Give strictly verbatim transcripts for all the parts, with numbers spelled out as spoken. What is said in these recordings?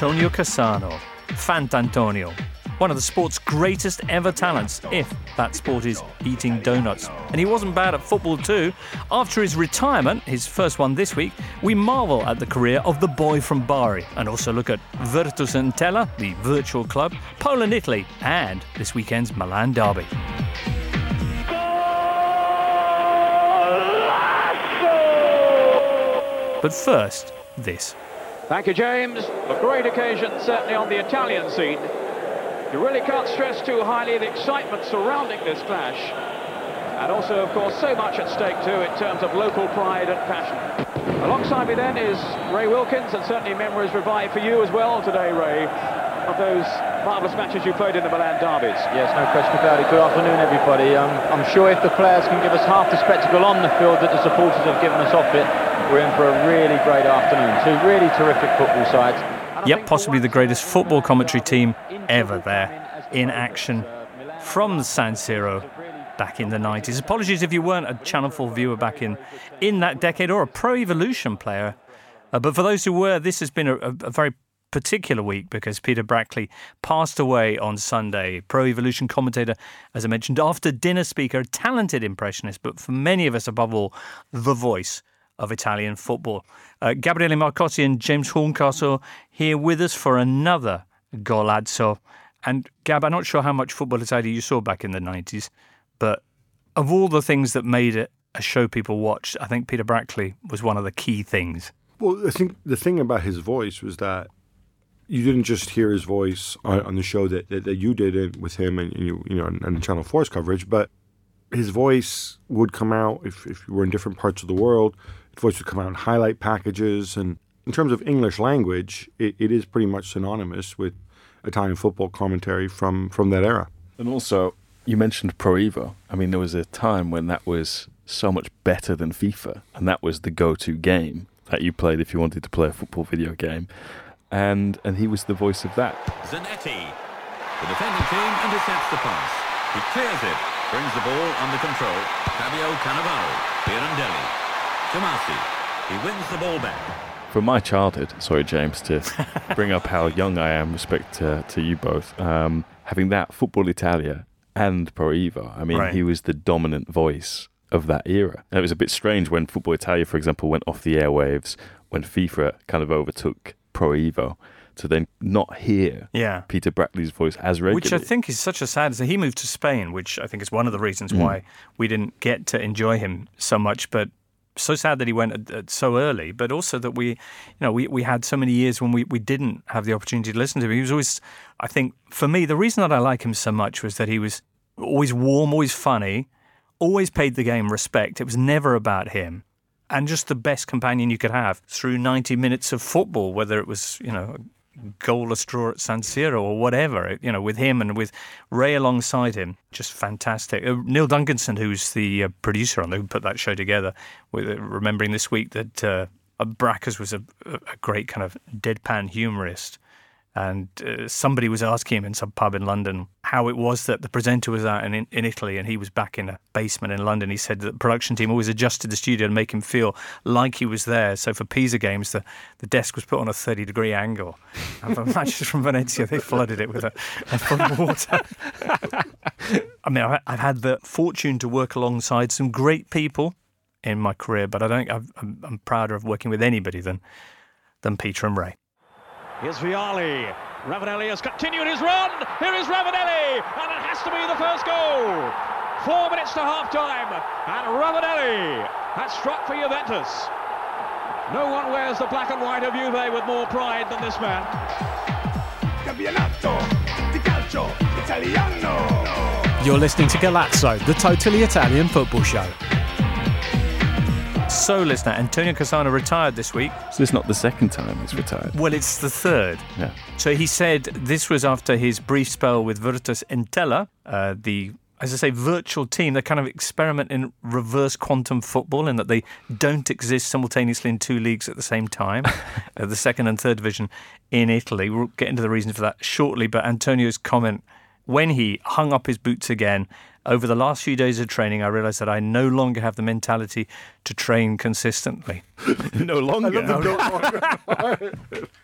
Antonio Cassano, Fant'Antonio, one of the sport's greatest ever talents, if that sport is eating donuts. And he wasn't bad at football too. After his retirement, his first one this week, we marvel at the career of the boy from Bari and also look at Virtus Entella, the virtual club, Poland, Italy, and this weekend's Milan derby. But first, this. Thank you, James. A great occasion, certainly on the Italian scene. You really can't stress too highly the excitement surrounding this clash. And also, of course, so much at stake too in terms of local pride and passion. Alongside me then is Ray Wilkins, and certainly memories revive for you as well today, Ray, of those marvellous matches you played in the Milan derbies. Yes, no question about it. Good afternoon, everybody. Um, I'm sure if the players can give us half the spectacle on the field that the supporters have given us off it, we're in for a really great afternoon. Two really terrific football sides. Yep, possibly the greatest football commentary team ever there, in action from San Siro back in the nineties. Apologies if you weren't a Channel four viewer back in, in that decade or a Pro Evolution player. Uh, but for those who were, this has been a, a, a very particular week because Peter Brackley passed away on Sunday. Pro Evolution commentator, as I mentioned, after dinner speaker, a talented impressionist, but for many of us above all, the voice of Italian football. Uh, Gabriele Marcotti and James Horncastle here with us for another Golazzo. And Gab, I'm not sure how much Football Italia you saw back in the nineties, but of all the things that made it a show people watched, I think Peter Brackley was one of the key things. Well, I think the thing about his voice was that you didn't just hear his voice on, on the show that, that, that you did it with him and, and you you know and, and Channel four's coverage, but his voice would come out if, if you were in different parts of the world. His voice would come out in highlight packages, and in terms of English language, it, it is pretty much synonymous with Italian football commentary from, from that era. And also, you mentioned Pro Evo. I mean, there was a time when that was so much better than FIFA, and that was the go-to game that you played if you wanted to play a football video game. And and he was the voice of that. Zanetti. The defending team intercepts the pass. He clears it, brings the ball under control. Fabio Cannavaro, Pirandelli. Tomasi. He wins the ball back. From my childhood, sorry James, to bring up how young I am, respect to, to you both, um, having that Football Italia and Pro Evo, I mean, right. He was the dominant voice of that era. And it was a bit strange when Football Italia, for example, went off the airwaves, when FIFA kind of overtook Pro Evo, to then not hear yeah. Peter Brackley's voice as regularly. Which I think is such a sad... So he moved to Spain, which I think is one of the reasons mm. why we didn't get to enjoy him so much, but so sad that he went at, at so early, but also that we, you know, we, we had so many years when we, we didn't have the opportunity to listen to him. He was always, I think, for me, the reason that I like him so much was that he was always warm, always funny, always paid the game respect. It was never about him. And just the best companion you could have through ninety minutes of football, whether it was, you know, goalless draw at San Siro or whatever, you know, with him and with Ray alongside him, just fantastic. Uh, Neil Duncanson, who's the uh, producer on who put that show together, with uh, remembering this week that uh, Brackers was a, a great kind of deadpan humorist. And uh, somebody was asking him in some pub in London how it was that the presenter was out in, in Italy and he was back in a basement in London. He said that the production team always adjusted the studio to make him feel like he was there. So for Pisa games, the, the desk was put on a thirty-degree angle. And for matches from Venezia, they flooded it with a, a full of water. I mean, I've had the fortune to work alongside some great people in my career, but I don't. I've, I'm, I'm prouder of working with anybody than than Peter and Ray. Here's Vialli. Ravanelli has continued his run. Here is Ravanelli, and it has to be the first goal. Four minutes to half-time, and Ravanelli has struck for Juventus. No one wears the black and white of Juve with more pride than this man. Campionato di calcio italiano. You're listening to Golazzo, the totally Italian football show. So, listener, Antonio Cassano retired this week. So it's not the second time he's retired? Well, it's the third. Yeah. So he said this was after his brief spell with Virtus Entella, uh, the, as I say, virtual team. They kind of experiment in reverse quantum football in that they don't exist simultaneously in two leagues at the same time, uh, the second and third division in Italy. We'll get into the reasons for that shortly, but Antonio's comment when he hung up his boots again, over the last few days of training, I realised that I no longer have the mentality to train consistently. no longer? no longer.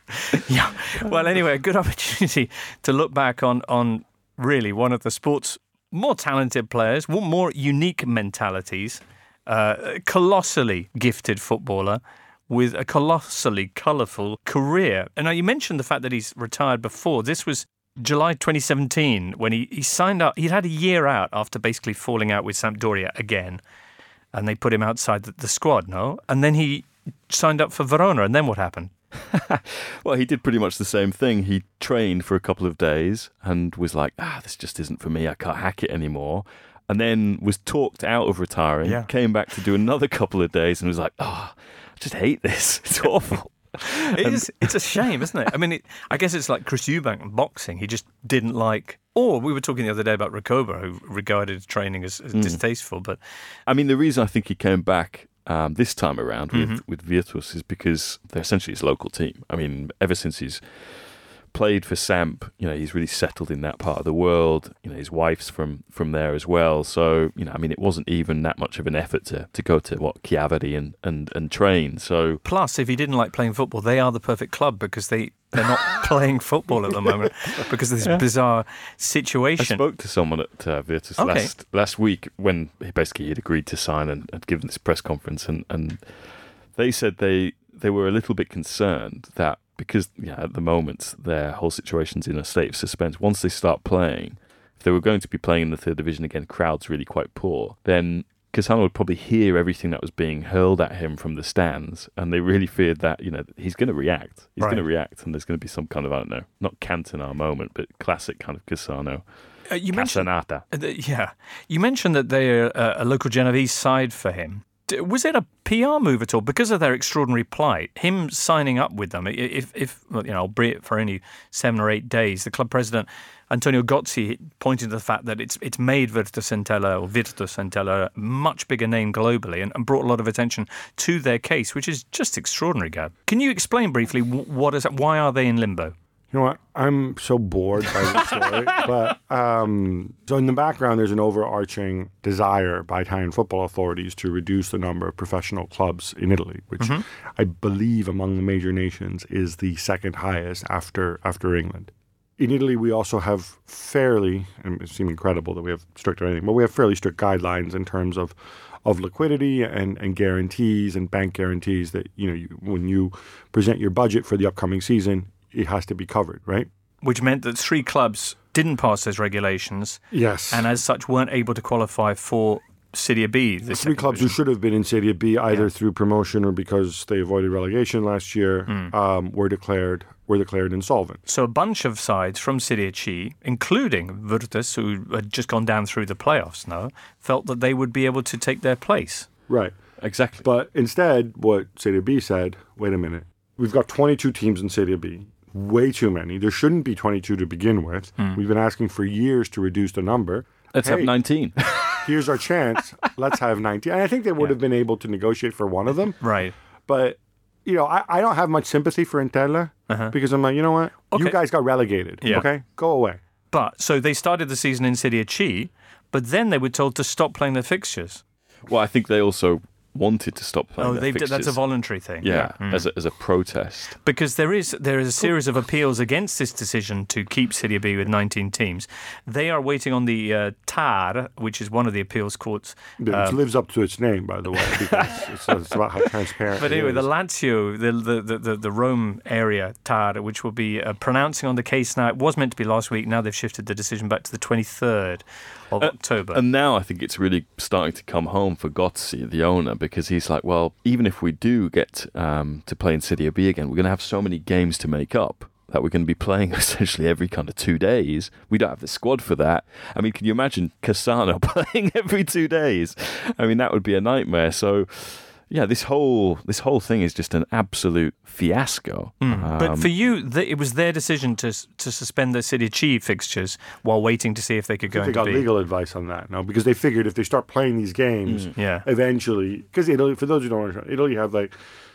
Yeah. Well, anyway, a good opportunity to look back on, on really one of the sport's more talented players, more unique mentalities, uh, colossally gifted footballer with a colossally colourful career. And now you mentioned the fact that he's retired before. This was July twenty seventeen, when he, he signed up. He'd had a year out after basically falling out with Sampdoria again, and they put him outside the, the squad, no? And then he signed up for Verona, and then what happened? Well, he did pretty much the same thing. He trained for a couple of days and was like, ah, this just isn't for me. I can't hack it anymore. And then was talked out of retiring, yeah. came back to do another couple of days and was like, oh, I just hate this. It's awful. It is, it's a shame, isn't it? I mean, it, I guess it's like Chris Eubank in boxing. He just didn't like... Or we were talking the other day about Recoba, who regarded training as, as mm. distasteful. But I mean, the reason I think he came back um, this time around with, mm-hmm. with Virtus is because they're essentially his local team. I mean, ever since he's played for Samp, you know, he's really settled in that part of the world. You know, his wife's from, from there as well. So, you know, I mean, it wasn't even that much of an effort to, to go to, what, Chiavari and, and, and train. So plus, if he didn't like playing football, they are the perfect club because they, they're not playing football at the moment because of this yeah. bizarre situation. I spoke to someone at uh, Virtus okay. last, last week when he basically had agreed to sign and had given this press conference, and, and they said they, they were a little bit concerned that because yeah, at the moment their whole situation's in a state of suspense. Once they start playing, if they were going to be playing in the third division again, crowds really quite poor, then Cassano would probably hear everything that was being hurled at him from the stands, and they really feared that, you know, he's going to react. He's right. going to react, and there's going to be some kind of, I don't know, not Cantona moment, but classic kind of Cassano. Uh, you Casanata. Uh, yeah. You mentioned that they're uh, a local Genovese side for him. Was it a P R move at all because of their extraordinary plight? Him signing up with them, if, if you know, albeit for only seven or eight days, the club president Antonio Gozzi pointed to the fact that it's it's made Virtus Entella or Virtus Entella a much bigger name globally, and, and brought a lot of attention to their case, which is just extraordinary, Gab. Can you explain briefly what is why are they in limbo? You know what? I'm so bored by this story. but um, so in the background, there's an overarching desire by Italian football authorities to reduce the number of professional clubs in Italy, which mm-hmm. I believe among the major nations is the second highest after after England. In Italy, we also have fairly, and it seems incredible that we have strict or anything, but we have fairly strict guidelines in terms of of liquidity and, and guarantees and bank guarantees that, you know, you, when you present your budget for the upcoming season, it has to be covered, right? Which meant that three clubs didn't pass those regulations. Yes. And as such weren't able to qualify for Serie B. The three clubs division. Who should have been in Serie B either yeah. through promotion or because they avoided relegation last year mm. um, were declared were declared insolvent. So a bunch of sides from Serie C, including Virtus, who had just gone down through the playoffs now, felt that they would be able to take their place. Right. Exactly. But instead, what Serie B said, wait a minute, we've got twenty-two teams in Serie B. Way too many. There shouldn't be twenty-two to begin with. Mm. We've been asking for years to reduce the number. Let's hey, have nineteen. Here's our chance. Let's have nineteen. And I think they would yeah. have been able to negotiate for one of them. Right. But, you know, I, I don't have much sympathy for Entella uh-huh. because I'm like, you know what? Okay. You guys got relegated. Yeah. Okay? Go away. But, so they started the season in Serie C, but then they were told to stop playing their fixtures. Well, I think they also wanted to stop playing. Oh, their they fixtures. That's a voluntary thing. Yeah, yeah. Mm. as a, as a protest. Because there is there is a series of appeals against this decision to keep Serie B with nineteen teams. They are waiting on the uh, T A R, which is one of the appeals courts. It um, lives up to its name, by the way, because it's, it's about how transparent. But anyway, the Lazio, the the, the the Rome area T A R, which will be uh, pronouncing on the case now. It was meant to be last week. Now they've shifted the decision back to the twenty-third of uh, October. And now I think it's really starting to come home for Gozzi, the owner, because he's like, well, even if we do get um, to play in Serie B again, we're going to have so many games to make up that we're going to be playing essentially every kind of two days. We don't have the squad for that. I mean, can you imagine Cassano playing every two days? I mean, that would be a nightmare. So, yeah, this whole this whole thing is just an absolute fiasco. Mm. Um, but for you, the, it was their decision to to suspend the Serie C fixtures while waiting to see if they could go I think into they got B. legal advice on that, no? Because they figured if they start playing these games, mm. yeah. eventually, because Italy, for those who don't understand, Italy have like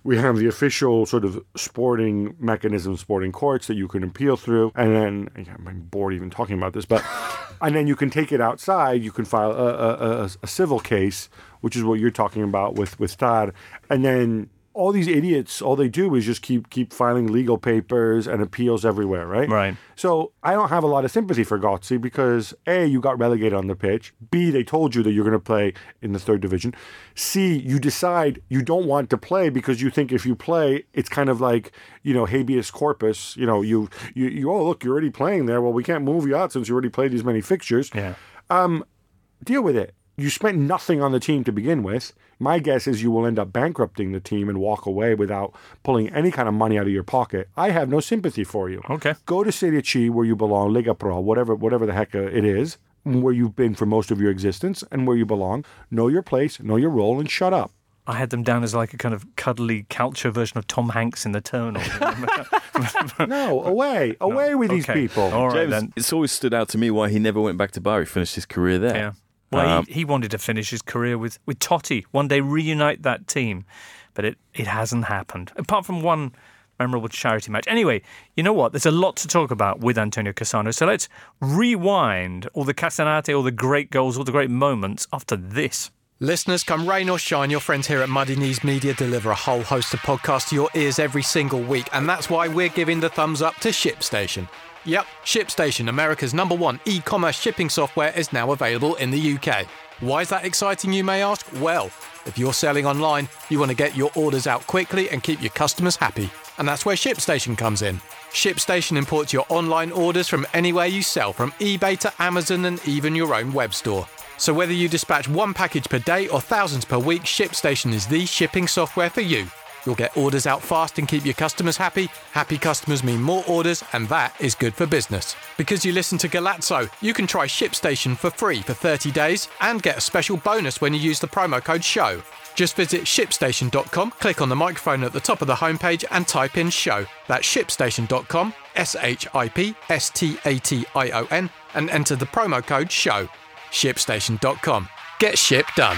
We have the official sort of sporting mechanism, sporting courts that you can appeal through. And then, I'm bored even talking about this, but, and then you can take it outside. You can file a, a, a, a civil case, which is what you're talking about with, with Stad. And then all these idiots, all they do is just keep keep filing legal papers and appeals everywhere, right? Right. So I don't have a lot of sympathy for Gozzi because A, you got relegated on the pitch. B, they told you that you're going to play in the third division. C, you decide you don't want to play because you think if you play, it's kind of like, you know, habeas corpus. You know, you, you, you oh, look, you're already playing there. Well, we can't move you out since you already played these many fixtures. Yeah. Um, deal with it. You spent nothing on the team to begin with. My guess is you will end up bankrupting the team and walk away without pulling any kind of money out of your pocket. I have no sympathy for you. Okay. Go to Serie C where you belong, Lega Pro, whatever whatever the heck it is, where you've been for most of your existence and where you belong. Know your place, know your role, and shut up. I had them down as like a kind of cuddly culture version of Tom Hanks in The Terminal. No, away. Away no. with these okay. people. All right, James, then. it's always stood out to me why he never went back to Bari, finished his career there. Yeah. Well, Um, he, he wanted to finish his career with, with Totti, one day reunite that team, but it, it hasn't happened, apart from one memorable charity match. Anyway, you know what? There's a lot to talk about with Antonio Cassano, so let's rewind all the Casanate, all the great goals, all the great moments after this. Listeners, come rain or shine, your friends here at Muddy Knees Media deliver a whole host of podcasts to your ears every single week, and that's why we're giving the thumbs up to ShipStation. Yep, ShipStation, America's number one e-commerce shipping software, is now available in the U K. Why is that exciting, you may ask? Well, if you're selling online, you want to get your orders out quickly and keep your customers happy. And that's where ShipStation comes in. ShipStation imports your online orders from anywhere you sell, from eBay to Amazon and even your own web store. So whether you dispatch one package per day or thousands per week, ShipStation is the shipping software for you. You'll get orders out fast and keep your customers happy. Happy customers mean more orders, and that is good for business. Because you listen to Galazzo, you can try ShipStation for free for thirty days and get a special bonus when you use the promo code SHOW. Just visit shipstation dot com, click on the microphone at the top of the homepage and type in SHOW. That's shipstation dot com, S H I P S T A T I O N, and enter the promo code SHOW. shipstation dot com. Get ship done.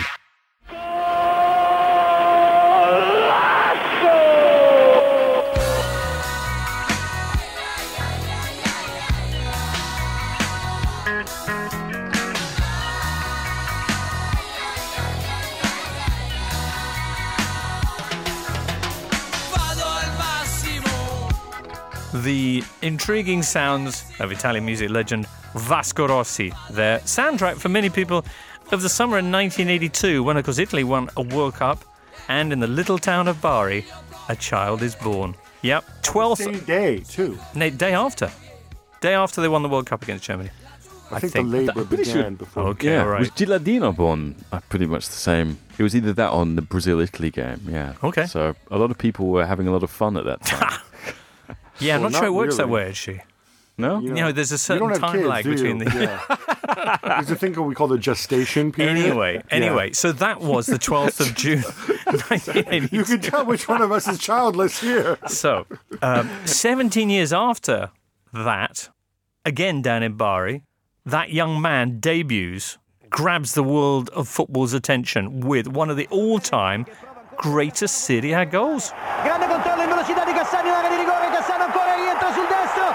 The intriguing sounds of Italian music legend Vasco Rossi, their soundtrack for many people of the summer in nineteen eighty-two, when, of course, Italy won a World Cup, and in the little town of Bari, a child is born. Yep, twelfth Same day, too. No, day after. Day after they won the World Cup against Germany. I, I think, think the labour I'm pretty began sure- before. Okay, yeah, all right. was Gilardino born uh, pretty much the same? It was either that or the Brazil-Italy game, yeah. Okay. So a lot of people were having a lot of fun at that time. Yeah, I'm Well, not sure it not works that really. way, actually. No? You know, there's a You certain don't have time kids, lag do you? between the... Yeah. There's a thing we call the gestation period. Anyway, anyway, so that was the twelfth of June, nineteen eighty-two. You can tell which one of us is childless here. So, um, seventeen years after that, again down in Bari, that young man debuts, grabs the world of football's attention with one of the all-time greatest Serie A goals. Grande controllo in velocità di Cassano, area di rigore, Cassano ancora rientra sul destro,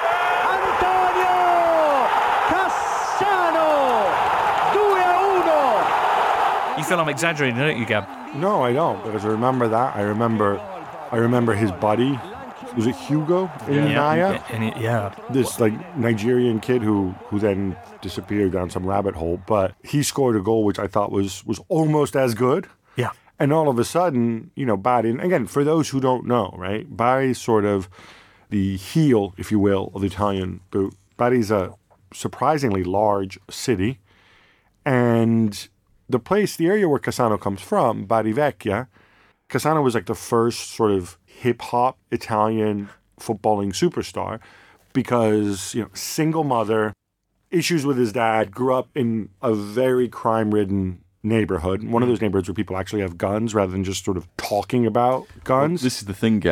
Antonio Cassano, two a one. You feel I'm exaggerating, don't you, Gab? No, I don't, because I remember that. I remember, I remember his buddy. Was it Hugo in Naya? And it- yeah. This like Nigerian kid who who then disappeared down some rabbit hole, but he scored a goal which I thought was was almost as good. Yeah. And all of a sudden, you know, Bari, and again, for those who don't know, right, Bari's sort of the heel, if you will, of the Italian boot. Bari's a surprisingly large city, and the place, the area where Cassano comes from, Bari Vecchia, Cassano was like the first sort of hip-hop Italian footballing superstar because, you know, single mother, issues with his dad, grew up in a very crime-ridden neighborhood. One of those neighborhoods where people actually have guns rather than just sort of talking about guns. This is the thing, Gab.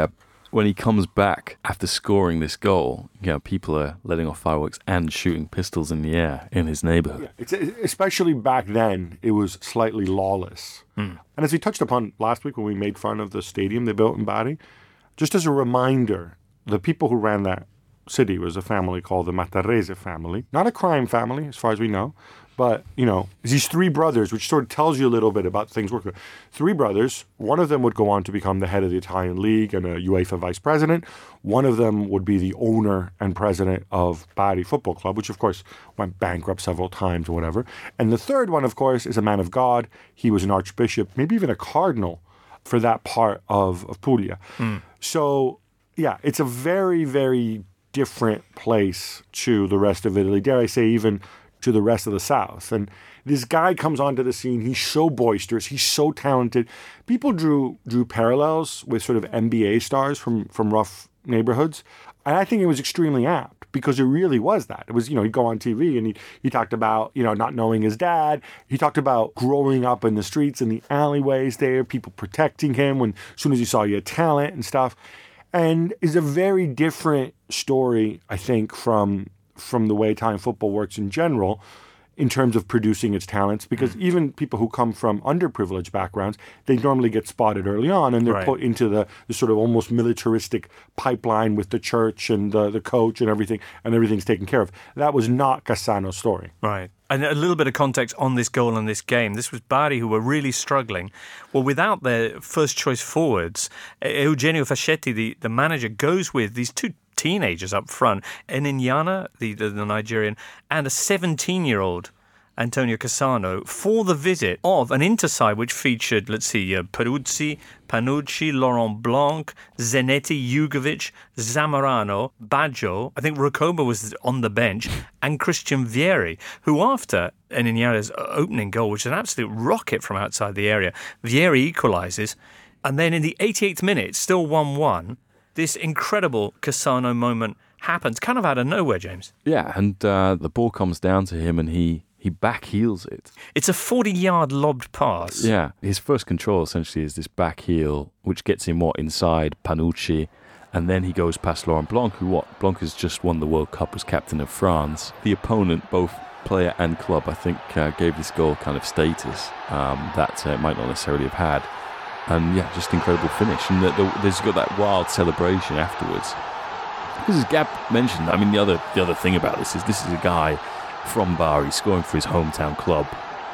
when he comes back after scoring this goal, you know, people are letting off fireworks and shooting pistols in the air in his neighborhood. Yeah, it's, especially back then, it was slightly lawless. Mm. And as we touched upon last week when we made fun of the stadium they built in Bari, just as a reminder, the people who ran that city was a family called the Matarese family. Not a crime family, as far as we know. But, you know, these three brothers, which sort of tells you a little bit about things working. Three brothers, one of them would go on to become the head of the Italian League and a UEFA vice president. One of them would be the owner and president of Bari Football Club, which, of course, went bankrupt several times or whatever. And the third one, of course, is a man of God. He was an archbishop, maybe even a cardinal for that part of, of Puglia. Mm. So, yeah, it's a very, very different place to the rest of Italy. Dare I say, even to the rest of the South. And this guy comes onto the scene. He's so boisterous. He's so talented. People drew drew parallels with sort of N B A stars from, from rough neighborhoods. And I think it was extremely apt because it really was that. It was, you know, he'd go on T V and he, he talked about, you know, not knowing his dad. He talked about growing up in the streets and the alleyways there, people protecting him when as soon as he saw you had talent and stuff. And is a very different story, I think, from from the way Italian football works in general in terms of producing its talents, because mm. even people who come from underprivileged backgrounds, they normally get spotted early on and they're right. put into the, the sort of almost militaristic pipeline with the church and the, the coach and everything, and everything's taken care of. That was not Cassano's story. Right. And a little bit of context on this goal and this game. This was Bari who were really struggling. Well, without their first choice forwards, Eugenio Fascetti, the, the manager, goes with these two teenagers up front, Eninyana, the, the, the Nigerian, and a seventeen-year-old Antonio Cassano for the visit of an interside which featured, let's see, uh, Peruzzi, Panucci, Laurent Blanc, Zanetti, Jugovic, Zamorano, Baggio, I think Recoba was on the bench, and Christian Vieri, who after Eninyana's opening goal, which is an absolute rocket from outside the area, Vieri equalises, and then in the eighty-eighth minute, still one one, this incredible Cassano moment happens, kind of out of nowhere, James. Yeah, and uh, the ball comes down to him and he, he back heels it. It's a forty-yard lobbed pass. Yeah, his first control essentially is this back heel, which gets him, what, inside Panucci, and then he goes past Laurent Blanc, who, what, Blanc has just won the World Cup as captain of France. The opponent, both player and club, I think, uh, gave this goal kind of status um, that uh, it might not necessarily have had. And yeah, just incredible finish. And the, the, there's got that wild celebration afterwards. Because as Gab mentioned, I mean, the other the other thing about this is this is a guy from Bari scoring for his hometown club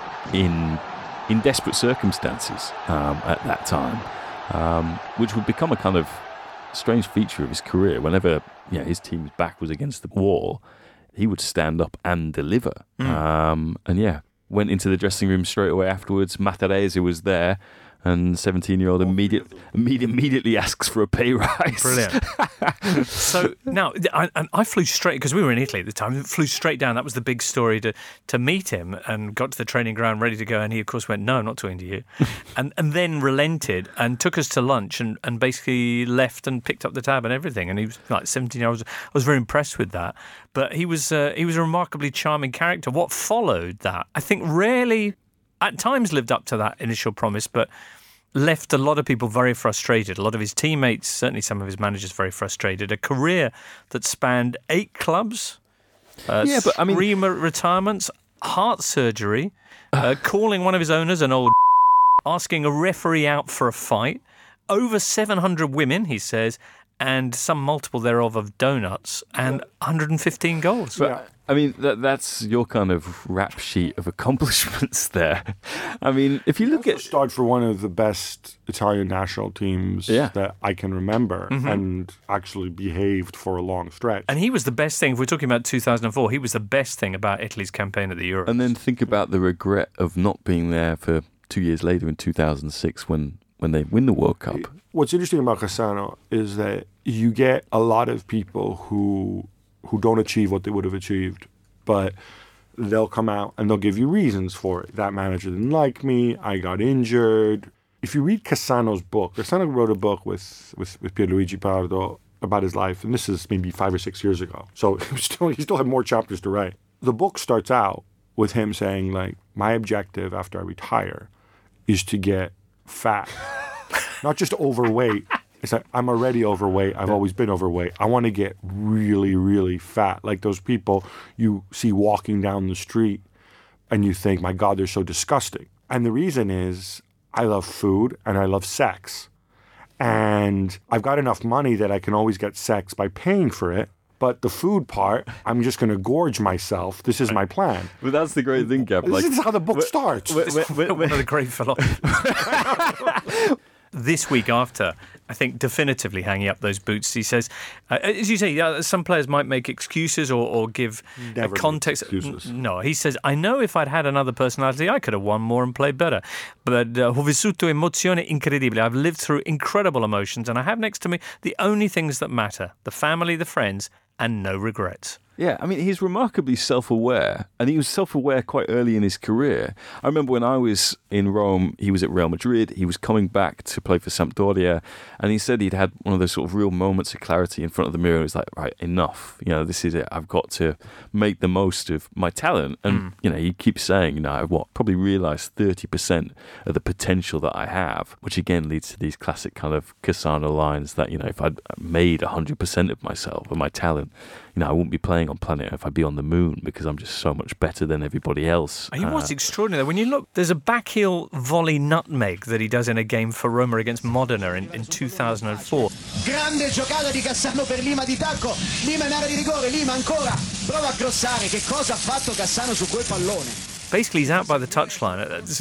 in in desperate circumstances um, at that time, um, which would become a kind of strange feature of his career. Whenever you know, his team's back was against the wall, he would stand up and deliver. Mm. Um, and yeah, went into the dressing room straight away afterwards. Matarese was there. And seventeen-year-old immediate, immediate, immediately asks for a pay rise. Brilliant. So now, I, I flew straight, because we were in Italy at the time, flew straight down. That was the big story to, to meet him, and got to the training ground ready to go. And he, of course, went, no, I'm not talking to you. and and then relented and took us to lunch and, and basically left and picked up the tab and everything. And he was like seventeen years old. I was very impressed with that. But he was, uh, he was a remarkably charming character. What followed that, I think, rarely... at times lived up to that initial promise, but left a lot of people very frustrated. A lot of his teammates, certainly some of his managers, very frustrated. A career that spanned eight clubs, uh, yeah, but I mean, three retirements, heart surgery, uh, calling one of his owners an old asking a referee out for a fight, over seven hundred women, he says, and some multiple thereof of donuts, and one hundred fifteen goals. But, yeah. I mean, that, that's your kind of rap sheet of accomplishments there. I mean, if you look at... Started for one of the best Italian national teams yeah. that I can remember, mm-hmm. and actually behaved for a long stretch. And he was the best thing, if we're talking about two thousand four, he was the best thing about Italy's campaign at the Euros. And then think about the regret of not being there for two years later in two thousand six when, when they win the World Cup. What's interesting about Cassano is that you get a lot of people who... who don't achieve what they would have achieved, but they'll come out and they'll give you reasons for it. That manager didn't like me, I got injured. If you read Cassano's book, Cassano wrote a book with, with, with Pierluigi Pardo about his life, and this is maybe five or six years ago. So he still, he still had more chapters to write. The book starts out with him saying, like, my objective after I retire is to get fat. Not just overweight, It's like, I'm already overweight. I've yeah. always been overweight. I want to get really, really fat. Like those people you see walking down the street and you think, my God, they're so disgusting. And the reason is I love food and I love sex. And I've got enough money that I can always get sex by paying for it. But the food part, I'm just going to gorge myself. This is my plan. But that's the great thing, Gab. Like, this is how the book we're, starts. We're, we're, we're, one of the great philosophers. This week after, I think, definitively hanging up those boots, he says, uh, as you say, uh, some players might make excuses or, or give a context. Excuses. N- no, he says, I know if I'd had another personality, I could have won more and played better. But uh, ho vissuto emozioni incredibili. I've lived through incredible emotions, and I have next to me the only things that matter, the family, the friends, and no regrets. Yeah, I mean, he's remarkably self-aware, and he was self-aware quite early in his career. I remember when I was in Rome, he was at Real Madrid, he was coming back to play for Sampdoria, and he said he'd had one of those sort of real moments of clarity in front of the mirror. He was like, right, enough, you know, this is it, I've got to make the most of my talent. And, mm. you know, he keeps saying, you know, I've what, probably realised thirty percent of the potential that I have, which again leads to these classic kind of Cassano lines that, you know, if I'd made one hundred percent of myself and my talent, you know, I wouldn't be playing on planet Earth, I'd be on the moon because I'm just so much better than everybody else. He was uh, extraordinary. When you look, there's a backheel volley nutmeg that he does in a game for Roma against Modena in, in two thousand four. Grande giocata di Cassano per Lima di tacco. Lima in area di rigore, Lima ancora. Prova a crossare. Che cosa ha fatto Cassano su quel pallone? Basically, he's out by the touchline. This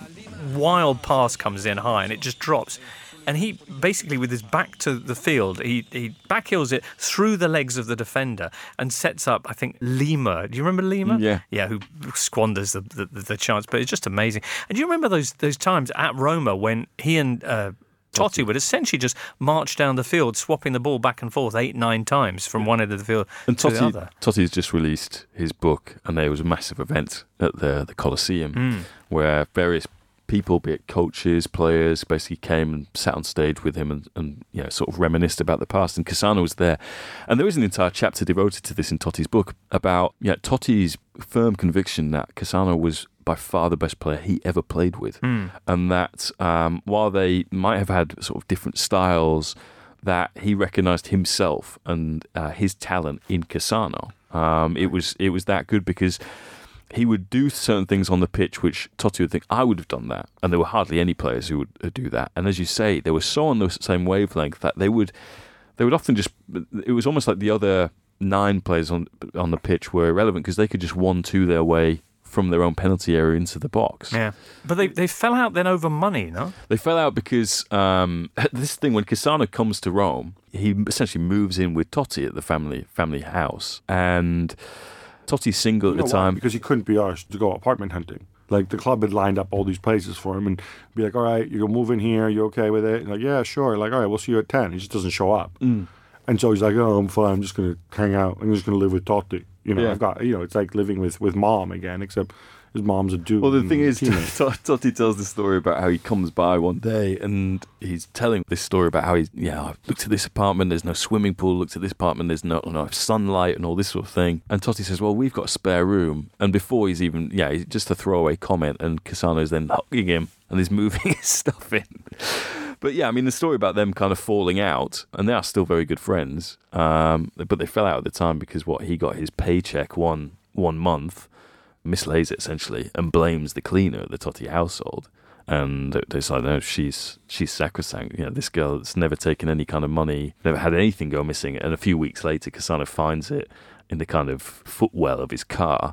wild pass comes in high and it just drops. And he basically, with his back to the field, he, he backheels it through the legs of the defender and sets up, I think, Lima. Do you remember Lima? Yeah. Yeah, who squanders the, the, the chance. But it's just amazing. And do you remember those those times at Roma when he and uh, Totti would essentially just march down the field, swapping the ball back and forth eight, nine times from one end of the field and to Totti, the other? Totti's just released his book, and there was a massive event at the, the Colosseum mm. where various people, be it coaches, players, basically came and sat on stage with him and, and you know, sort of reminisced about the past. And Cassano was there. And there is an entire chapter devoted to this in Totti's book about yeah, Totti's firm conviction that Cassano was by far the best player he ever played with. Mm. And that um, while they might have had sort of different styles, that he recognised himself and uh, his talent in Cassano. Um, it was it was that good because he would do certain things on the pitch which Totti would think, I would have done that. And there were hardly any players who would do that. And as you say, they were so on the same wavelength that they would they would often just... It was almost like the other nine players on on the pitch were irrelevant because they could just one-two their way from their own penalty area into the box. Yeah. But they, they fell out then over money, no? They fell out because um, this thing, when Cassano comes to Rome, he essentially moves in with Totti at the family family house. And Totti's single at you know the time. Why? Because he couldn't be arsed to go apartment hunting. Like, the club had lined up all these places for him and be like, all right, you're going to move in here, you okay with it? And like, yeah, sure. Like, all right, we'll see you at ten. He just doesn't show up. Mm. And so he's like, oh, I'm fine. I'm just going to hang out. I'm just going to live with Totti. You know, yeah. I've got, you know, it's like living with, with mom again, except his mom's a dude. Well, the thing is, Totti tells the story about how he comes by one day and he's telling this story about how he's, yeah, I've looked at this apartment, there's no swimming pool, looked at this apartment, there's no, no sunlight and all this sort of thing. And Totti says, well, we've got a spare room. And before he's even, yeah, just a throwaway comment, and Cassano's then hugging him and he's moving his stuff in. But yeah, I mean, the story about them kind of falling out, and they are still very good friends, um, but they fell out at the time because what he got his paycheck one one month, mislays it essentially, and blames the cleaner at the Totti household. And they say, no, she's she's sacrosanct. You know, this girl that's never taken any kind of money, never had anything go missing. And a few weeks later, Cassano finds it in the kind of footwell of his car.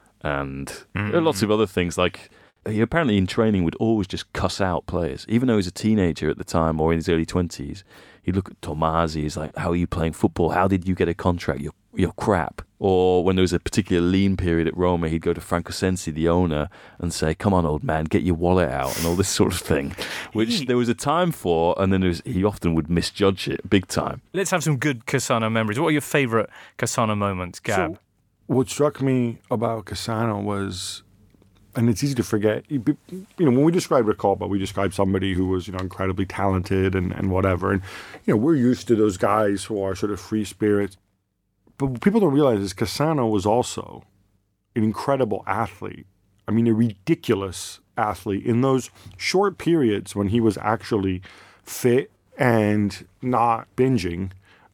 And mm. there are lots of other things, like he apparently in training would always just cuss out players. Even though he was a teenager at the time or in his early twenties, he'd look at Tomasi, he's like, how are you playing football? How did you get a contract? You're, you're crap. Or when there was a particular lean period at Roma, he'd go to Franco Sensi, the owner, and say, come on, old man, get your wallet out, and all this sort of thing, which there was a time for, and then there was, he often would misjudge it big time. Let's have some good Cassano memories. What are your favourite Cassano moments, Gab? So, what struck me about Cassano was, and it's easy to forget, you know, when we describe Recoba, we describe somebody who was, you know, incredibly talented and, and whatever. And, you know, we're used to those guys who are sort of free spirits. But what people don't realize is Cassano was also an incredible athlete. I mean, a ridiculous athlete in those short periods when he was actually fit and not binging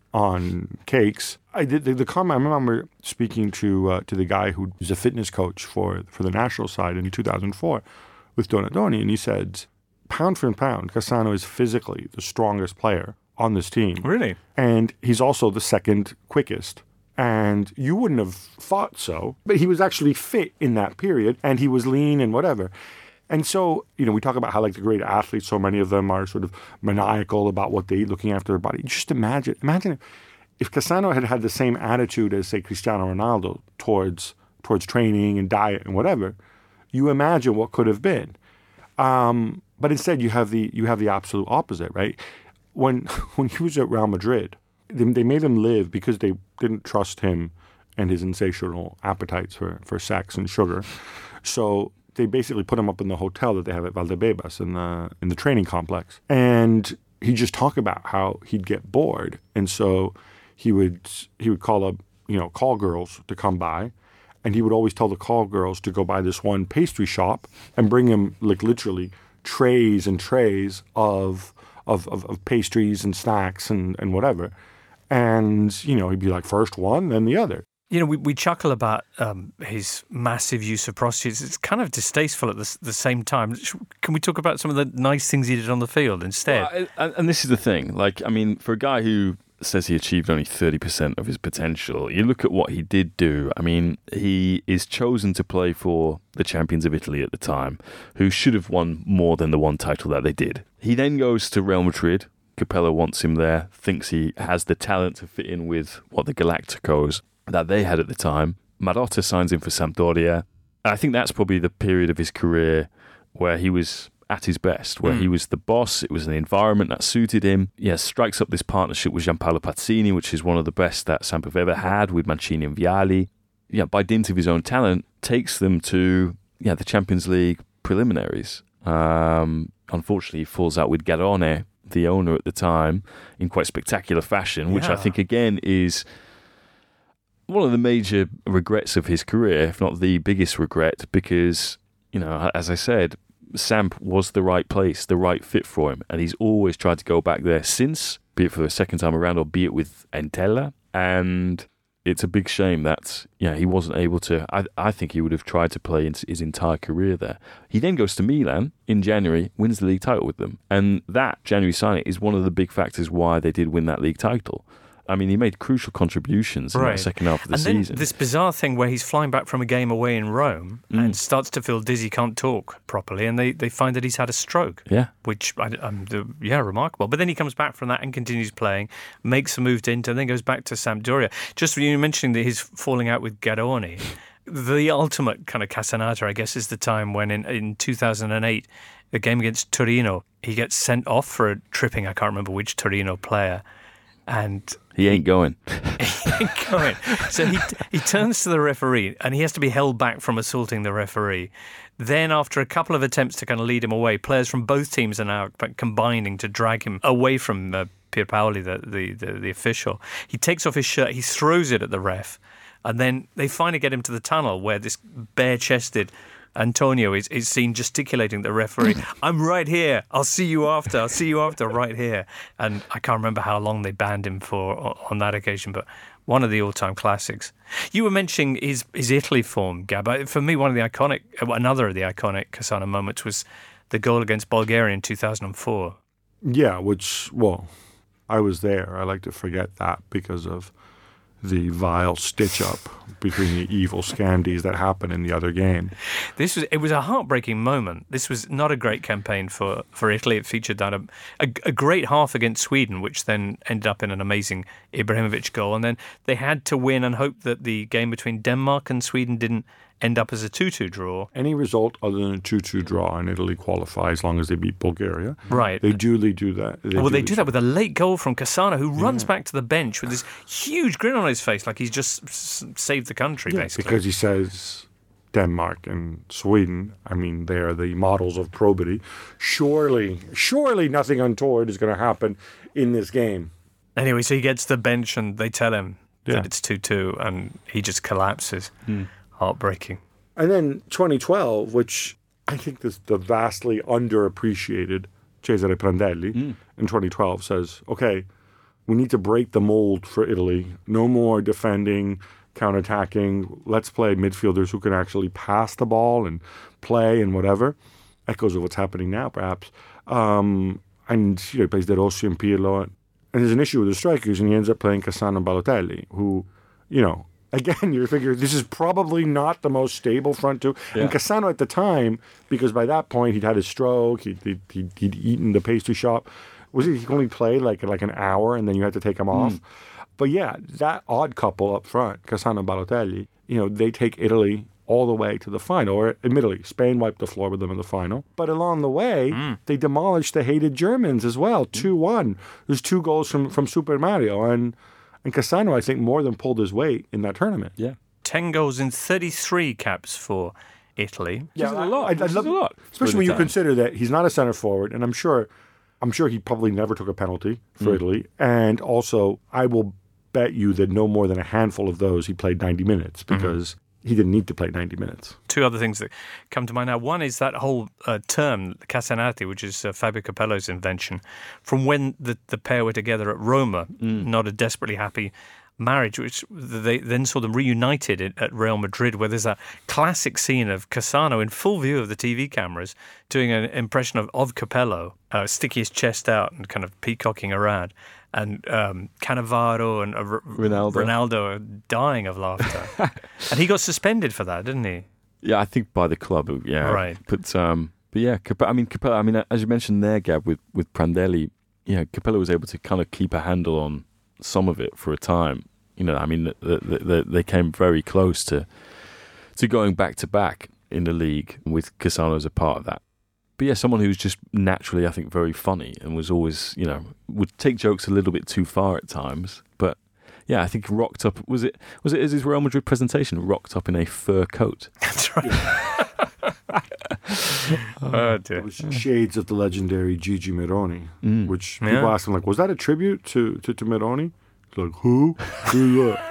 on cakes. I did the, the comment. I remember speaking to uh, to the guy who was a fitness coach for for the national side in two thousand four with Donadoni, and he said, pound for pound, Cassano is physically the strongest player on this team. Really? And he's also the second quickest. And you wouldn't have thought so, but he was actually fit in that period, and he was lean and whatever. And so, you know, we talk about how, like, the great athletes, so many of them are sort of maniacal about what they eat, looking after their body. Just imagine, imagine if, if Cassano had had the same attitude as, say, Cristiano Ronaldo towards towards training and diet and whatever. You imagine what could have been. Um, but instead, you have the you have the absolute opposite, right? When when he was at Real Madrid, they, they made him live because they didn't trust him and his insatiable appetites for, for sex and sugar. So they basically put him up in the hotel that they have at Valdebebas in the in the training complex. And he just talked about how he'd get bored. And so he would he would call up, you know, call girls to come by. And he would always tell the call girls to go by this one pastry shop and bring him, like, literally trays and trays of of, of, of pastries and snacks and, and whatever. And, you know, he'd be like, first one, then the other. You know, we, we chuckle about um, his massive use of prostitutes. It's kind of distasteful at the, the same time. Can we talk about some of the nice things he did on the field instead? Well, and, and this is the thing. Like, I mean, for a guy who says he achieved only thirty percent of his potential, you look at what he did do. I mean, he is chosen to play for the champions of Italy at the time, who should have won more than the one title that they did. He then goes to Real Madrid. Capello wants him there, thinks he has the talent to fit in with what the Galacticos that they had at the time. Marotta signs him for Sampdoria. And I think that's probably the period of his career where he was at his best, where mm. he was the boss. It was an environment that suited him. Yeah, strikes up this partnership with Gianpaolo Pazzini, which is one of the best that Samp have ever had, with Mancini and Vialli. Yeah, by dint of his own talent, takes them to yeah the Champions League preliminaries. Um, unfortunately, he falls out with Garrone, the owner at the time, in quite spectacular fashion, which yeah. I think, again, is one of the major regrets of his career, if not the biggest regret, because, you know, as I said, Samp was the right place, the right fit for him, and he's always tried to go back there since, be it for the second time around or be it with Entella, and it's a big shame that yeah he wasn't able to. I, I think he would have tried to play his entire career there. He then goes to Milan in January, wins the league title with them, and that January signing is one of the big factors why they did win that league title. I mean, he made crucial contributions in right. the second half of the and season. Then this bizarre thing where he's flying back from a game away in Rome mm. and starts to feel dizzy, can't talk properly, and they, they find that he's had a stroke. Yeah. Which, um, yeah, remarkable. But then he comes back from that and continues playing, makes a move to Inter, and then goes back to Sampdoria. Just when you were mentioning that he's falling out with Garrone, the ultimate kind of Casanata, I guess, is the time when in, in two thousand eight, a game against Torino, he gets sent off for a tripping, I can't remember which Torino player, and he ain't going. he ain't going. So he he turns to the referee, and he has to be held back from assaulting the referee. Then, after a couple of attempts to kind of lead him away, players from both teams are now combining to drag him away from uh, Pierpaoli, the, the, the, the official. He takes off his shirt, he throws it at the ref, and then they finally get him to the tunnel where this bare-chested Antonio is, is seen gesticulating at the referee. I'm right here. I'll see you after. I'll see you after right here. And I can't remember how long they banned him for on that occasion, but one of the all-time classics. You were mentioning his, his Italy form, Gab. For me, one of the iconic, another of the iconic Cassano moments was the goal against Bulgaria in two thousand four. Yeah, which, well, I was there. I like to forget that because of the vile stitch-up between the evil Scandies that happened in the other game. This was it was a heartbreaking moment. This was not a great campaign for, for Italy. It featured that a, a, a great half against Sweden, which then ended up in an amazing Ibrahimovic goal. And then they had to win and hope that the game between Denmark and Sweden didn't end up as a two-two draw. Any result other than a two-two draw, and Italy qualify as long as they beat Bulgaria. Right. They duly do that. They well, they do that with a late goal from Cassano, who runs yeah. back to the bench with this huge grin on his face, like he's just s- saved the country, yeah, basically. Because he says Denmark and Sweden, I mean, they are the models of probity. Surely, surely nothing untoward is going to happen in this game. Anyway, so he gets to the bench and they tell him yeah. that it's two-two, and he just collapses. Hmm. Heartbreaking. And then twenty twelve, which I think is the vastly underappreciated Cesare Prandelli, mm. in twenty twelve says, okay, we need to break the mold for Italy. No more defending, counterattacking. Let's play midfielders who can actually pass the ball and play and whatever. Echoes of what's happening now, perhaps. Um, and you know, he plays De Rossi and Pirlo. And there's an issue with the strikers, and he ends up playing Cassano and Balotelli, who, you know, again, you figure this is probably not the most stable front two. Yeah. And Cassano at the time, because by that point he'd had his stroke, he'd, he'd, he'd eaten the pastry shop. Was he, he only played like like an hour, and then you had to take him off. Mm. But yeah, that odd couple up front, Cassano and Balotelli, you know, they take Italy all the way to the final. Or admittedly, Spain wiped the floor with them in the final. But along the way, mm. they demolished the hated Germans as well, two one. There's two goals from, from Super Mario. And, and Cassano, I think, more than pulled his weight in that tournament. Yeah. ten goals in thirty-three caps for Italy. Yeah, a lot. I, I love, a lot. Especially when you consider that he's not a center forward, and I'm sure... I'm sure he probably never took a penalty for mm. Italy. And also, I will bet you that no more than a handful of those he played ninety minutes because mm-hmm. he didn't need to play ninety minutes. Two other things that come to mind now. One is that whole uh, term, Casanati, which is uh, Fabio Capello's invention, from when the, the pair were together at Roma, mm. not a desperately happy marriage, which they then saw them reunited at Real Madrid, where there's a classic scene of Cassano in full view of the T V cameras doing an impression of, of Capello, uh, sticking his chest out and kind of peacocking around, and um, Cannavaro and uh, R- Ronaldo. Ronaldo are dying of laughter. And he got suspended for that, didn't he? Yeah, I think by the club, yeah. Right. But, um, but yeah, Cap- I mean, Capello, I mean, as you mentioned there, Gab, with, with Prandelli, yeah, Capello was able to kind of keep a handle on some of it for a time. You know, I mean, the, the, the, they came very close to to going back to back in the league with Cassano as a part of that. But yeah, someone who was just naturally, I think, very funny and was always, you know, would take jokes a little bit too far at times. But yeah, I think rocked up. Was it was it his Real Madrid presentation? Rocked up in a fur coat. That's right. Oh dear. It was shades of the legendary Gigi Meroni, mm. which people yeah. ask him, like, was that a tribute to, to, to Meroni? It's like, who? Who's that?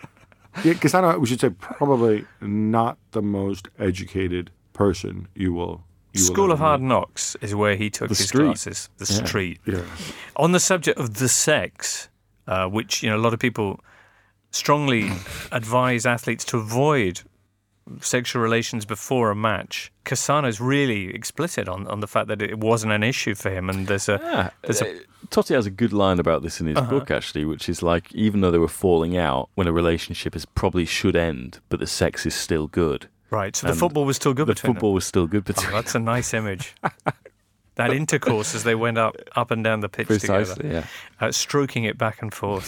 Yeah, Cassano, we should say, probably not the most educated person you will. You School will of Hard Knocks is where he took the his street. classes. The yeah. street. Yeah. On the subject of the sex, uh, which, you know, a lot of people strongly advise athletes to avoid sexual relations before a match. Cassano's really explicit on, on the fact that it wasn't an issue for him, and there's a, yeah. there's a Totti has a good line about this in his uh-huh. book, actually, which is like, even though they were falling out, when a relationship is probably should end, but the sex is still good. Right, so the football was still good the between football them. was still good between oh, that's a nice image. That intercourse as they went up up and down the pitch Precisely, together, yeah. uh, stroking it back and forth.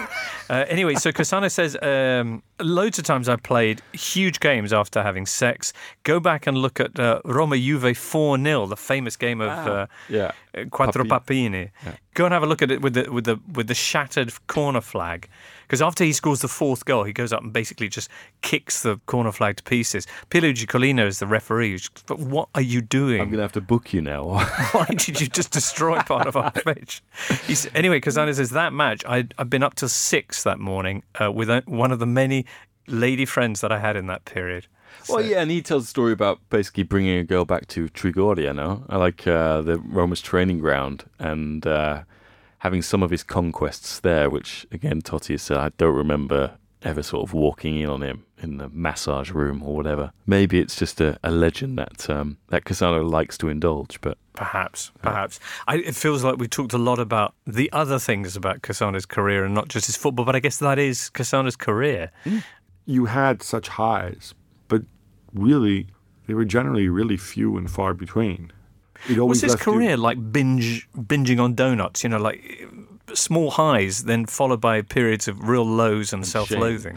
uh, anyway, so Cassano says, um, loads of times I've played huge games after having sex. Go back and look at uh, Roma-Juve four nil, the famous game of uh, yeah. Quattro Papini. Yeah. Go and have a look at it with the with the with the shattered corner flag. Because after he scores the fourth goal, he goes up and basically just kicks the corner flag to pieces. Pierluigi Collina is the referee. But what are you doing? I'm going to have to book you now. Why did you just destroy part of our pitch? He's, anyway, Cassano says, that match, I'd, I'd been up till six that morning uh, with a, one of the many lady friends that I had in that period. So. Well, yeah, and he tells a story about basically bringing a girl back to Trigoria, no? I like uh, the Roma's training ground, and uh, having some of his conquests there, which, again, Totti said, I don't remember ever sort of walking in on him in the massage room or whatever. Maybe it's just a, a legend that um, that Cassano likes to indulge, but... Perhaps, perhaps. I, it feels like we talked a lot about the other things about Cassano's career and not just his football, but I guess that is Cassano's career. You had such highs, but really, they were generally really few and far between. Was his career you... like binge binging on donuts? You know, like small highs, then followed by periods of real lows and, and self-loathing.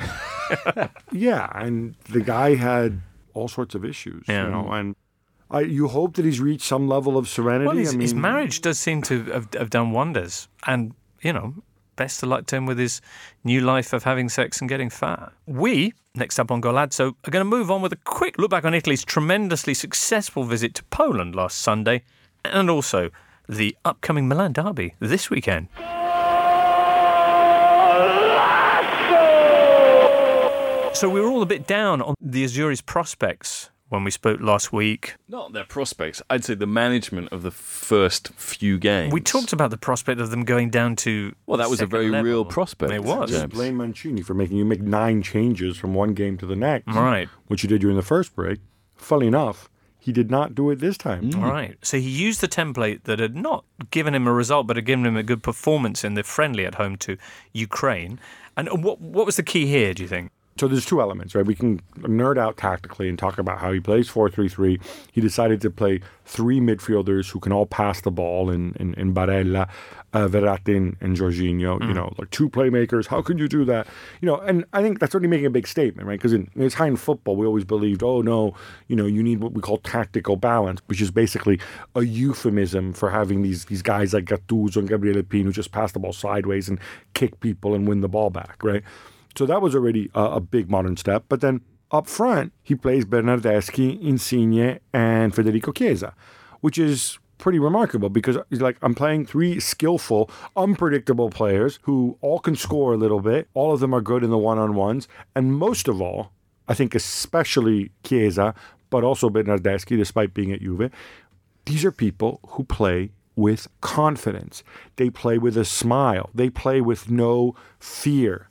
Yeah, and the guy had all sorts of issues. Yeah. You know, and I, you hope that he's reached some level of serenity. Well, his, I mean, his marriage does seem to have, have done wonders, and you know, best of luck to him with his new life of having sex and getting fat. We, next up on Golazzo, are going to move on with a quick look back on Italy's tremendously successful visit to Poland last Sunday, and also the upcoming Milan derby this weekend. So we were all a bit down on the Azzurri's prospects when we spoke last week. Not their prospects. I'd say the management of the first few games. We talked about the prospect of them going down to Well, that was a very level. real prospect. It was. Just blame Mancini for making you make nine changes from one game to the next. Right. Which you did during the first break. Funnily enough, he did not do it this time. Mm. Right. So he used the template that had not given him a result, but had given him a good performance in the friendly at home to Ukraine. And what what was the key here, do you think? So there's two elements, right? We can nerd out tactically and talk about how he plays four three three. He decided to play three midfielders who can all pass the ball in, in, in Barella, uh, Verratti, and Jorginho. Mm. You know, like two playmakers. How can you do that? You know, and I think that's already making a big statement, right? Because in, in Italian football, we always believed, oh, no, you know, you need what we call tactical balance, which is basically a euphemism for having these, these guys like Gattuso and Gabriele Pino who just pass the ball sideways and kick people and win the ball back, right? So that was already a, a big modern step. But then up front, he plays Bernardeschi, Insigne, and Federico Chiesa, which is pretty remarkable because he's like, I'm playing three skillful, unpredictable players who all can score a little bit. All of them are good in the one-on-ones. And most of all, I think especially Chiesa, but also Bernardeschi, despite being at Juve, these are people who play with confidence. They play with a smile. They play with no fear.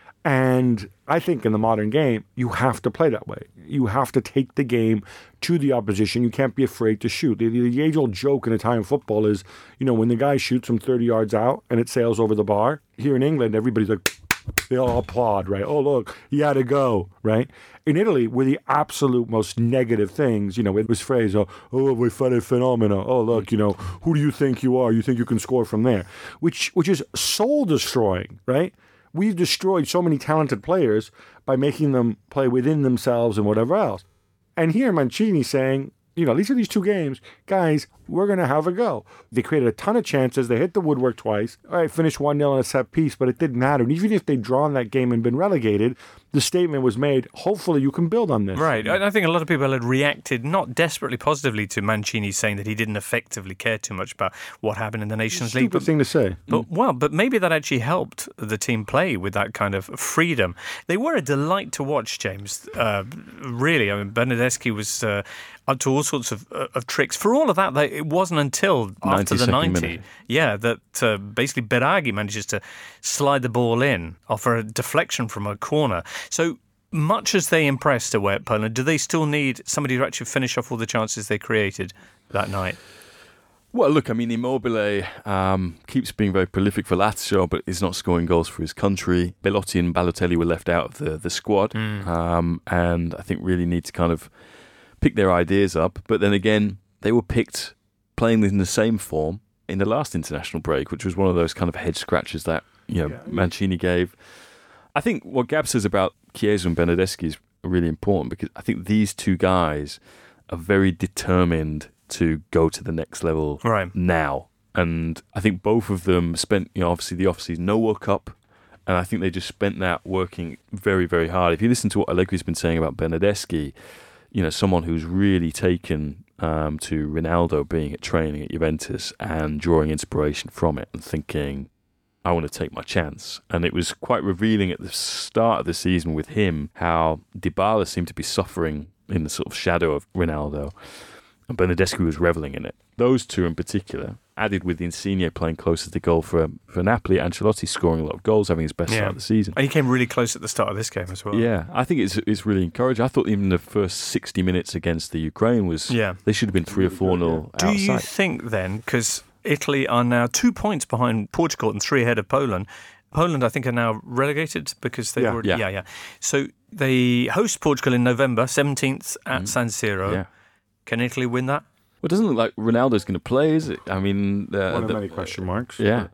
And I think in the modern game, you have to play that way. You have to take the game to the opposition. You can't be afraid to shoot. The, the age-old joke in Italian football is, you know, when the guy shoots from thirty yards out and it sails over the bar, here in England, everybody's like, they all applaud, right? Oh, look, he had to go, right? In Italy, were the absolute most negative things, you know, it was phrased, oh, oh, we fare fenomeno. Oh, look, you know, who do you think you are? You think you can score from there? Which, which is soul-destroying, right? We've destroyed so many talented players by making them play within themselves and whatever else. And here Mancini's saying, you know, these are these two games. Guys, we're going to have a go. They created a ton of chances. They hit the woodwork twice. All right, finished one nil on a set piece, but it didn't matter. And even if they'd drawn that game and been relegated, the statement was made, hopefully you can build on this. Right. I think a lot of people had reacted not desperately positively to Mancini saying that he didn't effectively care too much about what happened in the Nations League. Stupid thing to say. But, well, but maybe that actually helped the team play with that kind of freedom. They were a delight to watch, James. Uh, really. I mean, Bernardeschi was uh, up to all sorts of, uh, of tricks. For all of that, they, it wasn't until after the ninety, minute. yeah, that uh, basically Biraghi manages to slide the ball in off a deflection from a corner. So much as they impressed away at Poland, do they still need somebody to actually finish off all the chances they created that night? Well, look, I mean, Immobile um, keeps being very prolific for Lazio, but is not scoring goals for his country. Belotti and Balotelli were left out of the, the squad, mm. um, and I think really need to kind of pick their ideas up. But then again, they were picked playing in the same form in the last international break, which was one of those kind of head scratches that, you know, yeah. Mancini gave. I think what Gab says about Chiesa and Bernardeschi is really important because I think these two guys are very determined to go to the next level right. now. And I think both of them spent, you know, obviously the off-season no World Cup, and I think they just spent that working very, very hard. If you listen to what Allegri's been saying about Bernardeschi, you know, someone who's really taken um, to Ronaldo being at training at Juventus and drawing inspiration from it and thinking, I want to take my chance. And it was quite revealing at the start of the season with him how Dybala seemed to be suffering in the sort of shadow of Ronaldo, and Bernardeschi was revelling in it. Those two in particular, added with Insigne playing closer to goal for for Napoli, Ancelotti scoring a lot of goals, having his best yeah. start of the season. And he came really close at the start of this game as well. Yeah, I think it's it's really encouraging. I thought even the first sixty minutes against the Ukraine was, yeah. they should have been three or four nil outside. Do you think then, because Italy are now two points behind Portugal and three ahead of Poland, Poland, I think, are now relegated because they've yeah. already... Yeah. yeah, yeah. So they host Portugal in November, seventeenth at mm. San Siro. Yeah. Can Italy win that? Well, it doesn't look like Ronaldo's going to play, is it? I mean... Uh, One of the, many question marks. Yeah.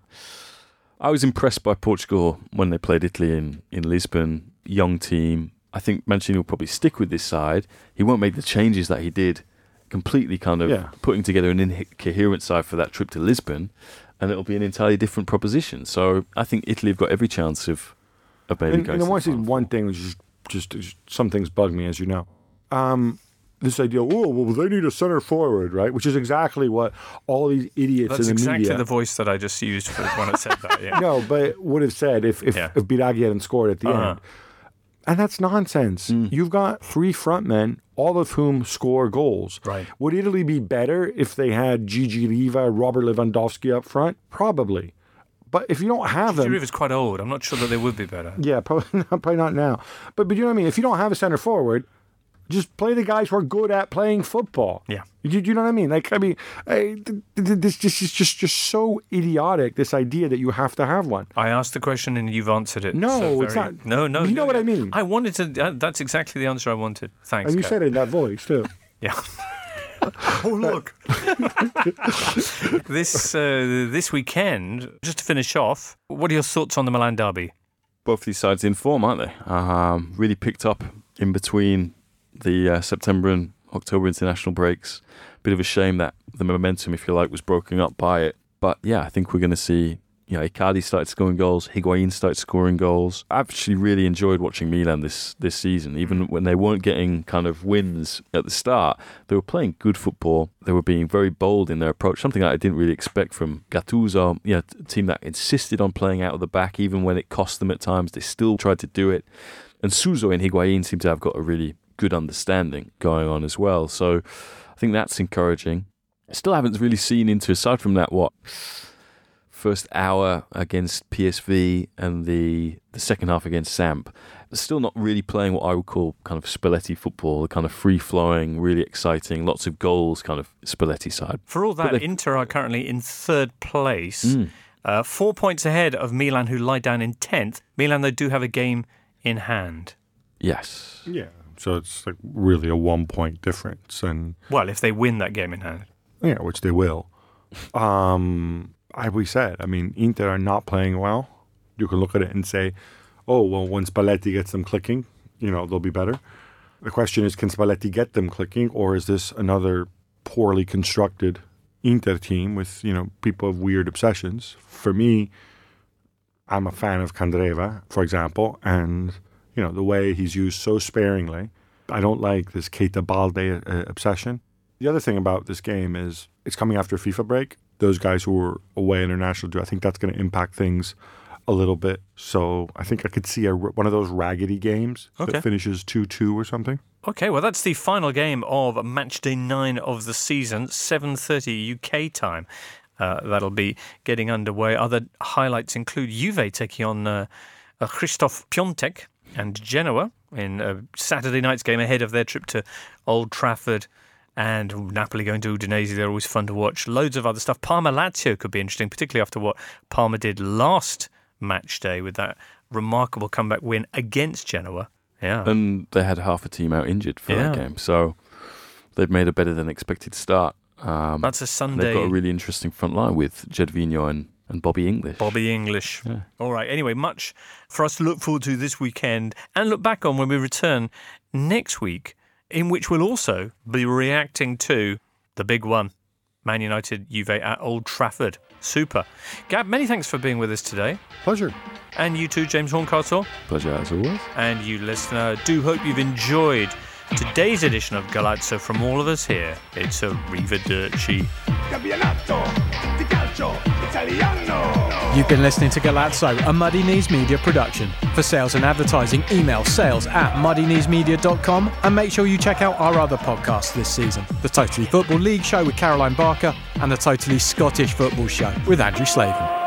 I was impressed by Portugal when they played Italy in, in Lisbon. Young team. I think Mancini will probably stick with this side. He won't make the changes that he did, completely kind of yeah. putting together an incoherent side for that trip to Lisbon, and it'll be an entirely different proposition. So I think Italy have got every chance of, of maybe and, going and to I want to say one thing, which is just, just some things bug me, as you know. Um... This idea, oh, well, they need a center forward, right? Which is exactly what all these idiots That's in the exactly media... That's exactly the voice that I just used for when I said that, yeah. No, but would have said if, if, yeah. if Biraghi hadn't scored at the uh-huh. end. And that's nonsense. Mm. You've got three front men, all of whom score goals. Right. Would Italy be better if they had Gigi Riva, Robert Lewandowski up front? Probably. But if you don't have Gigi them... Riva's quite old. I'm not sure that they would be better. Yeah, probably not, probably not now. But, but you know what I mean? If you don't have a centre forward, just play the guys who are good at playing football. Yeah. You, you know what I mean? Like, I mean, I, this just is just, just so idiotic, this idea that you have to have one. I asked the question and you've answered it. No, so very, it's not. No, no. You know no, what yeah. I mean? I wanted to, uh, that's exactly the answer I wanted. Thanks, And you Gav. said it in that voice, too. Yeah. Oh, look. this uh, this weekend, just to finish off, what are your thoughts on the Milan derby? Both these sides in form, aren't they? Um, really picked up in between the uh, September and October international breaks. Bit of a shame that the momentum, if you like, was broken up by it. But yeah, I think we're going to see, you know, Icardi started scoring goals, Higuain started scoring goals. I've actually really enjoyed watching Milan this, this season. Even when they weren't getting kind of wins at the start, they were playing good football. They were being very bold in their approach, something that I didn't really expect from Gattuso. You know, a team that insisted on playing out of the back, even when it cost them at times. They still tried to do it. And Suso and Higuain seem to have got a really good understanding going on as well. So I think that's encouraging. I still haven't really seen into, aside from that, what... first hour against P S V and the, the second half against Samp, still not really playing what I would call kind of Spalletti football, the kind of free-flowing, really exciting, lots of goals kind of Spalletti side. For all that, Inter are currently in third place, mm. uh, four points ahead of Milan, who lie down in tenth. Milan, they do have a game in hand. Yes. Yeah, so it's like really a one-point difference. And well, if they win that game in hand. Yeah, which they will. Um... Like we said, I mean, Inter are not playing well. You can look at it and say, oh, well, when Spalletti gets them clicking, you know, they'll be better. The question is, can Spalletti get them clicking, or is this another poorly constructed Inter team with, you know, people of weird obsessions? For me, I'm a fan of Candreva, for example, and, you know, the way he's used so sparingly. I don't like this Keita Balde uh, obsession. The other thing about this game is it's coming after a FIFA break. Those guys who were away international do, I think that's going to impact things a little bit. So I think I could see a, one of those raggedy games okay. that finishes two two or something. Okay, well, that's the final game of match day nine of the season, seven thirty U K time. Uh, that'll be getting underway. Other highlights include Juve taking on uh, uh, Krzysztof Piątek and Genoa in a Saturday night's game ahead of their trip to Old Trafford. And Napoli going to Udinese, they're always fun to watch. Loads of other stuff. Parma-Lazio could be interesting, particularly after what Parma did last match day with that remarkable comeback win against Genoa. Yeah, and they had half a team out injured for yeah. that game, so they've made a better than expected start. Um, That's a Sunday. They've got a really interesting front line with Gervinho and, and Bobby English. Bobby English. Yeah. All right, anyway, much for us to look forward to this weekend and look back on when we return next week, in which we'll also be reacting to the big one, Man United Juve at Old Trafford. Super. Gab, many thanks for being with us today. Pleasure. And you too, James Horncastle. Pleasure as always. And you, listener, do hope you've enjoyed today's edition of Galazzo. From all of us here, it's arrivederci. Campionato di calcio italiano. You've been listening to Galazzo, a Muddy Knees Media production. For sales and advertising, email sales at muddy knees media dot com and make sure you check out our other podcasts this season. The Totally Football League Show with Caroline Barker and the Totally Scottish Football Show with Andrew Slavin.